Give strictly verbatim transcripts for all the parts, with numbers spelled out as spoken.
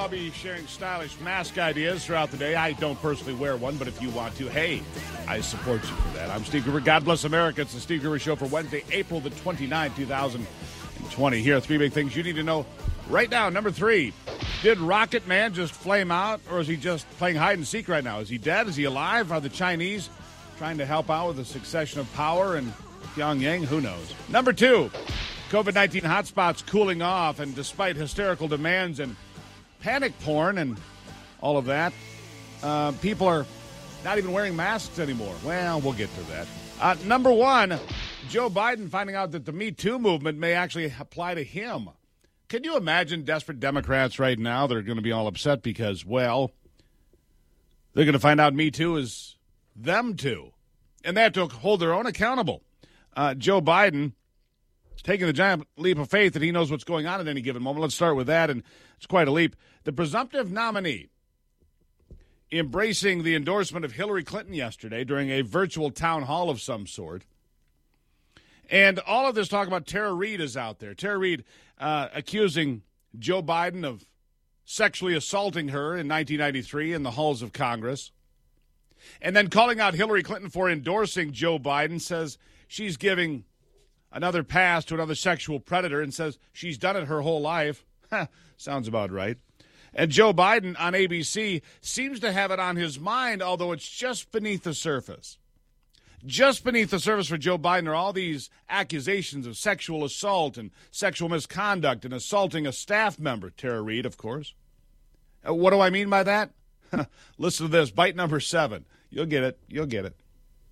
I'll be sharing stylish mask ideas throughout the day. I don't personally wear one, but if you want to, hey, I support you for that. I'm Steve Gruber. God bless America. It's the Steve Gruber Show for Wednesday, April the twenty-ninth, two thousand twenty. Here are three big things you need to know right now. Number three, did Rocket Man just flame out, or is he just playing hide and seek right now? Is he dead? Is he alive? Are the Chinese trying to help out with the succession of power in Pyongyang? Who knows? Number two, COVID nineteen hotspots cooling off, and despite hysterical demands and panic porn and all of that, uh, people are not even wearing masks anymore. Well, we'll get to that. Uh, number one, Joe Biden finding out that the Me Too movement may actually apply to him. Can you imagine desperate Democrats right now that are going to be all upset because, well, they're going to find out Me Too is them too, and they have to hold their own accountable. Uh, Joe Biden taking the giant leap of faith that he knows what's going on at any given moment. Let's start with that, and it's quite a leap. The presumptive nominee embracing the endorsement of Hillary Clinton yesterday during a virtual town hall of some sort. And all of this talk about Tara Reade is out there. Tara Reade uh, accusing Joe Biden of sexually assaulting her in nineteen ninety-three in the halls of Congress. And then calling out Hillary Clinton for endorsing Joe Biden, says she's giving another pass to another sexual predator, and says she's done it her whole life. Sounds about right. And Joe Biden on A B C seems to have it on his mind, although it's just beneath the surface. Just beneath the surface for Joe Biden are all these accusations of sexual assault and sexual misconduct and assaulting a staff member, Tara Reade, of course. Uh, what do I mean by that? Listen to this, bite number seven. You'll get it. You'll get it.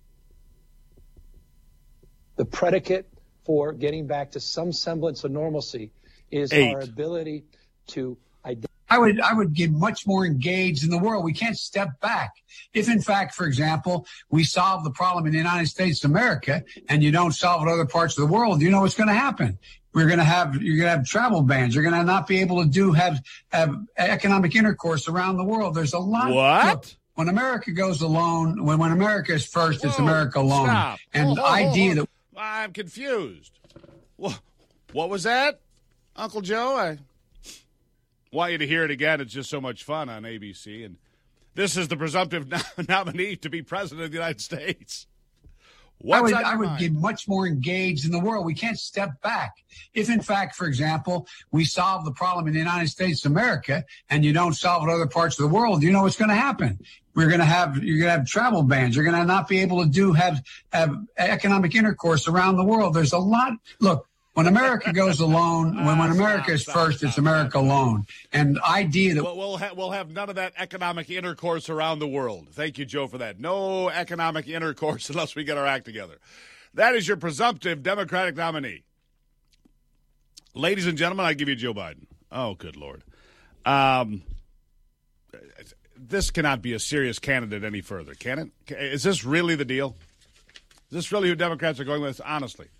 The predicate for getting back to some semblance of normalcy is Eight. our ability to identify. I would I would get much more engaged in the world. We can't step back. If, in fact, for example, we solve the problem in the United States of America and you don't solve it in other parts of the world, you know what's going to happen. We're going to have you're going to have travel bans. You're going to not be able to do have have economic intercourse around the world. There's a lot. What? Look, when America goes alone, when when America is first, Whoa, it's America alone. Stop. And Whoa, the whoa, idea whoa, whoa. that I'm confused. What, what was that, Uncle Joe? I want you to hear it again. It's just so much fun on A B C. And this is the presumptive no- nominee to be president of the United States. What's I would, on your I would mind? get much more engaged in the world. We can't step back. If, in fact, for example, we solve the problem in the United States of America and you don't solve it in other parts of the world, you know what's going to happen. We're going to have you're going to have travel bans. You're going to not be able to do have have economic intercourse around the world. There's a lot. Look. When America goes alone, when, when America is stop, first, stop, it's America stop. alone. And the idea that We'll, we'll, ha- we'll have none of that economic intercourse around the world. Thank you, Joe, for that. No economic intercourse unless we get our act together. That is your presumptive Democratic nominee. Ladies and gentlemen, I give you Joe Biden. Oh, good Lord. Um, this cannot be a serious candidate any further, can it? Is this really the deal? Is this really who Democrats are going with? Honestly.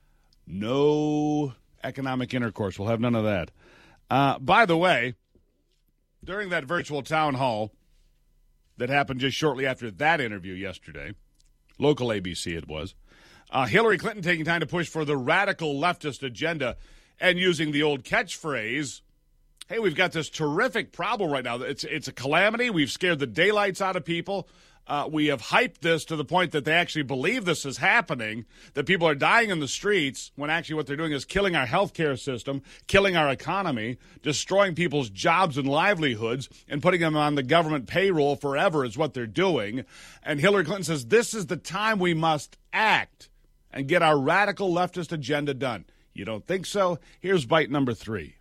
No economic intercourse. We'll have none of that. Uh, by the way, during that virtual town hall that happened just shortly after that interview yesterday, local A B C it was, uh, Hillary Clinton taking time to push for the radical leftist agenda and using the old catchphrase, hey, we've got this terrific problem right now. It's, it's a calamity. We've scared the daylights out of people. Uh, we have hyped this to the point that they actually believe this is happening, that people are dying in the streets when actually what they're doing is killing our healthcare system, killing our economy, destroying people's jobs and livelihoods, and putting them on the government payroll forever is what they're doing. And Hillary Clinton says this is the time we must act and get our radical leftist agenda done. You don't think so? Here's bite number three.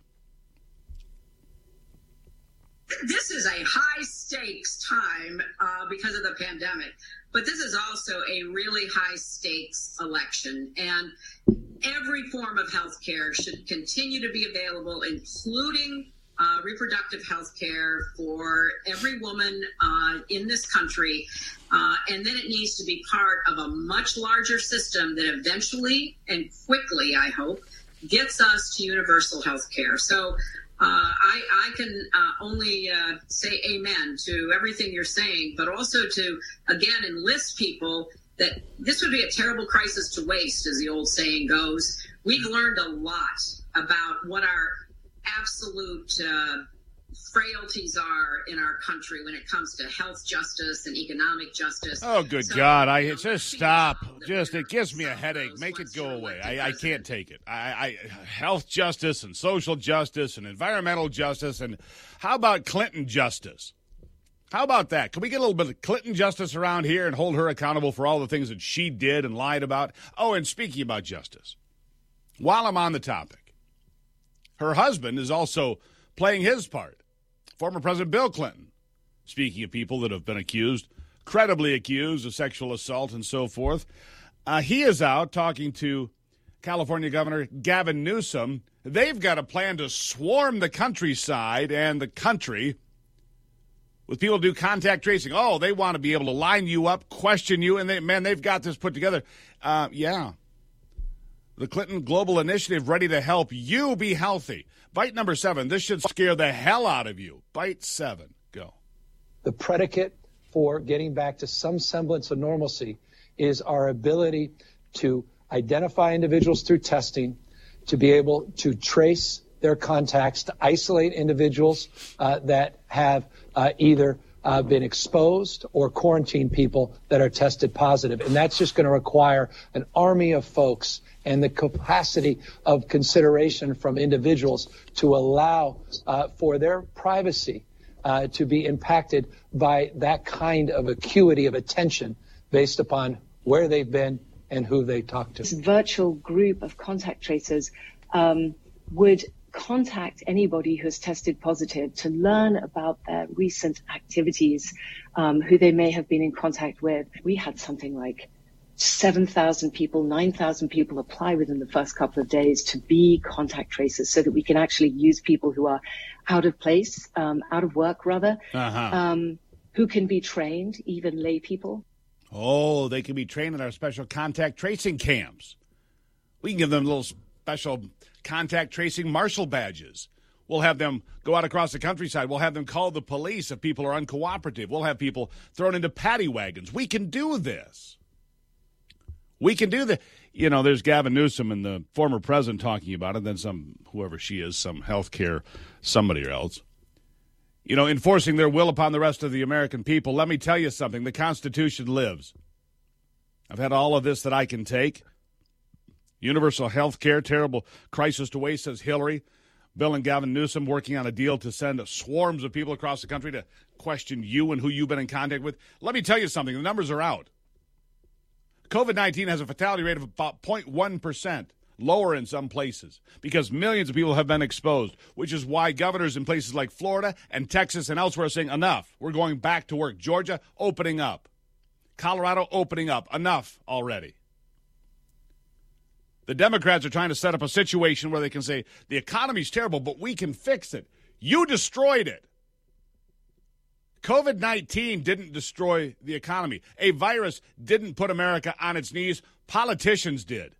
This is a high-stakes time uh, because of the pandemic, but this is also a really high-stakes election, and every form of health care should continue to be available, including uh, reproductive health care for every woman uh, in this country, uh, and then it needs to be part of a much larger system that eventually and quickly, I hope, gets us to universal health care. So Uh, I, I can uh, only uh, say amen to everything you're saying, but also to, again, enlist people that this would be a terrible crisis to waste, as the old saying goes. We've learned a lot about what our absolute uh, frailties are in our country when it comes to health justice and economic justice. Oh, good so, God. I you know, just stop. Just, it gives me a headache. Make it go away. I, I can't take it. I, I health justice and social justice and environmental justice. And how about Clinton justice? How about that? Can we get a little bit of Clinton justice around here and hold her accountable for all the things that she did and lied about? Oh, and speaking about justice, while I'm on the topic, her husband is also playing his part. Former President Bill Clinton, speaking of people that have been accused, credibly accused of sexual assault and so forth, uh, he is out talking to California Governor Gavin Newsom. They've got a plan to swarm the countryside and the country with people to do contact tracing. Oh, they want to be able to line you up, question you, and they, man, they've got this put together. Uh, yeah. The Clinton Global Initiative ready to help you be healthy. Bite number seven. This should scare the hell out of you. Bite seven. Go. The predicate for getting back to some semblance of normalcy is our ability to identify individuals through testing, to be able to trace their contacts, to isolate individuals uh, that have uh, either uh, been exposed or quarantine people that are tested positive. And that's just going to require an army of folks and the capacity of consideration from individuals to allow uh, for their privacy uh, to be impacted by that kind of acuity of attention based upon where they've been and who they talked to. This virtual group of contact tracers um, would contact anybody who has tested positive to learn about their recent activities, um, who they may have been in contact with. We had something like seven thousand people, nine thousand people apply within the first couple of days to be contact tracers so that we can actually use people who are out of place, um, out of work rather, uh-huh. um, who can be trained, even lay people. Oh, they can be trained in our special contact tracing camps. We can give them little special contact tracing marshal badges. We'll have them go out across the countryside. We'll have them call the police if people are uncooperative. We'll have people thrown into paddy wagons. We can do this. We can do that. You know, there's Gavin Newsom and the former president talking about it, then some, whoever she is, some healthcare somebody else, you know, enforcing their will upon the rest of the American people. Let me tell you something. The Constitution lives. I've had all of this that I can take. Universal health care, terrible crisis to waste, says Hillary. Bill and Gavin Newsom working on a deal to send swarms of people across the country to question you and who you've been in contact with. Let me tell you something. The numbers are out. COVID nineteen has a fatality rate of about zero point one percent, lower in some places, because millions of people have been exposed, which is why governors in places like Florida and Texas and elsewhere are saying, enough, we're going back to work. Georgia, opening up. Colorado, opening up. Enough already. The Democrats are trying to set up a situation where they can say, the economy's terrible, but we can fix it. You destroyed it. COVID nineteen didn't destroy the economy. A virus didn't put America on its knees. Politicians did.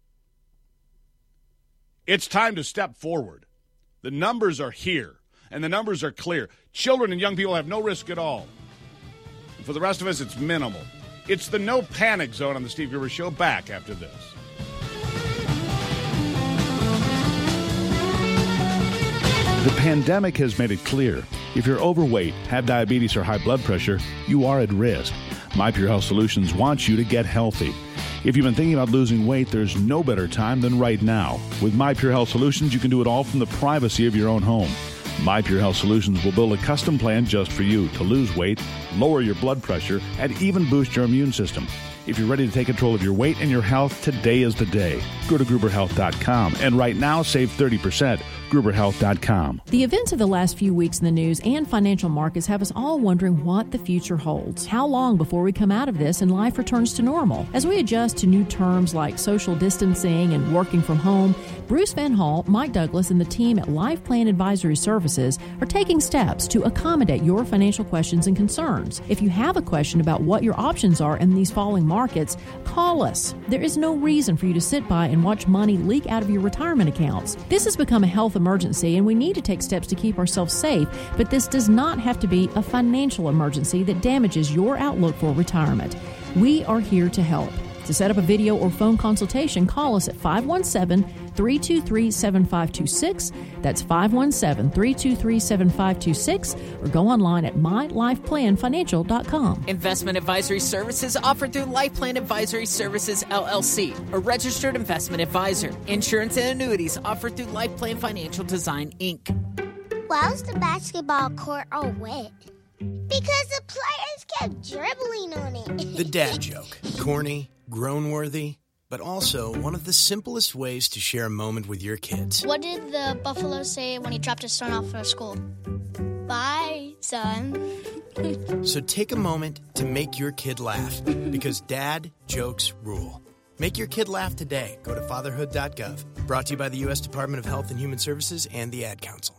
It's time to step forward. The numbers are here, and the numbers are clear. Children and young people have no risk at all. And for the rest of us, it's minimal. It's the No Panic Zone on the Steve Gruber Show. Back after this. The pandemic has made it clear. If you're overweight, have diabetes, or high blood pressure, you are at risk. My Pure Health Solutions wants you to get healthy. If you've been thinking about losing weight, there's no better time than right now. With My Pure Health Solutions, you can do it all from the privacy of your own home. My Pure Health Solutions will build a custom plan just for you to lose weight, lower your blood pressure, and even boost your immune system. If you're ready to take control of your weight and your health, today is the day. Go to Gruber Health dot com and right now save thirty percent. Gruber Health dot com. The events of the last few weeks in the news and financial markets have us all wondering what the future holds. How long before we come out of this and life returns to normal? As we adjust to new terms like social distancing and working from home, Bruce Van Hall, Mike Douglas, and the team at Life Plan Advisory Services are taking steps to accommodate your financial questions and concerns. If you have a question about what your options are in these falling markets, call us. There is no reason for you to sit by and watch money leak out of your retirement accounts. This has become a health emergency, and we need to take steps to keep ourselves safe, but this does not have to be a financial emergency that damages your outlook for retirement. We are here to help. To set up a video or phone consultation, call us at five one seven, three two three, seven five two six. That's five one seven, three two three, seven five two six, or go online at my life plan financial dot com. Investment advisory services offered through Life Plan Advisory Services, L L C, a registered investment advisor. Insurance and annuities offered through Life Plan Financial Design, Incorporated. Why was the basketball court all wet? Because the players kept dribbling on it. The dad joke. Corny, groan-worthy, but also one of the simplest ways to share a moment with your kids. What did the buffalo say when he dropped his son off at school? Bye, son. So take a moment to make your kid laugh, because dad jokes rule. Make your kid laugh today. Go to fatherhood dot gov. Brought to you by the U S Department of Health and Human Services and the Ad Council.